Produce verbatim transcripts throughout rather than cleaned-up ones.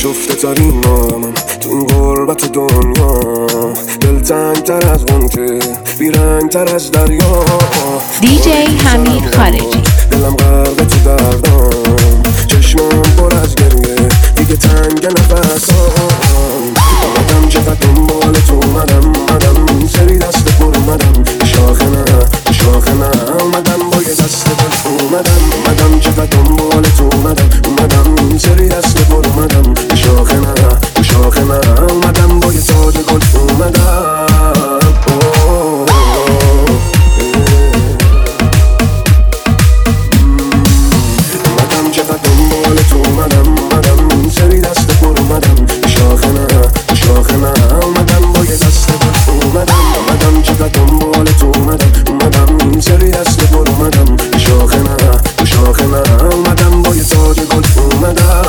آشفته ترین آدمم تو این غربت دنیا، دلتنگ تر از غنچه، بیرنگ تر از دریا. دی جی حمید خارجی. دلم غرق تو دردم، چشمم پر از گریه، دیگه تنگ نفسام. اومدم چقدر دنبال تو اومدم، اومدم سری دست پر اومدم، شاخه نه شاخه نه اومدم با یه دست پر اومدم، اومدم چقدر دنبال تو اومدم، اومدم سری دست پر اومدم، شاخه نه شاخه نه اومدم با یه تاج گل اومدم. اومدم چقدر دنبال تو اومدم، اومدم سری دست پر اومدم، شاخه نه شاخه نه اومدم با یه دست پر اومدم، اومدم چقدر دنبال تو اومدم، اومدم سری دست پر اومدم، شاخه نه شاخه نه اومدم با یه تاج گل اومدم.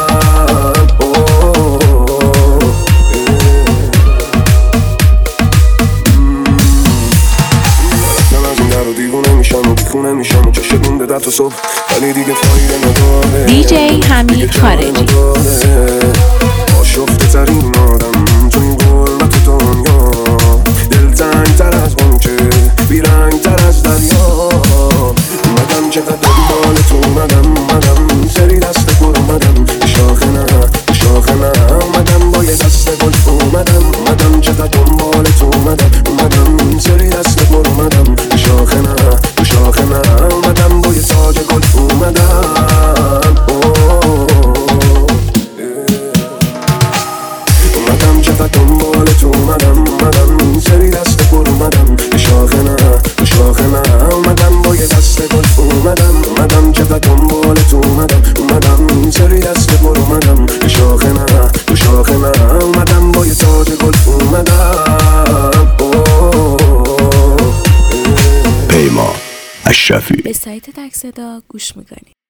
خونه میشم و چشم مونده در تو صبح، ولی دیگه فایده نداره. دی جی حمید خارجی. آشفته ترین آدم تو این غربت دنیا، دلتنگ تر از غنچه، بیرنگ تر از دریا. اومدم چقدر دنبال تو اومدم، اومدم سری دست پر اومدم، شاخه نه شاخه نه اومدم با یه دست گل اومدم، اومدم چقدر دنبال تو اومدم، اومدم سری دست پر اومدم، شاخه نه شاخه نه اومدم با یه تاج گل اومدم. اومدم چقدر دنبال تو اومدم، اومدم سری دست پر اومدم، شاخه نه شاخه نه اومدم با یه دست گل اومدم، اومدم چقدر دنبال تو اومدم، اومدم سری دست پر اومدم، شاخه نه شاخه نه اومدم با یه تاج گل اومدم. پیمان اشرفی. به سایت تک صدا گوش میکنی.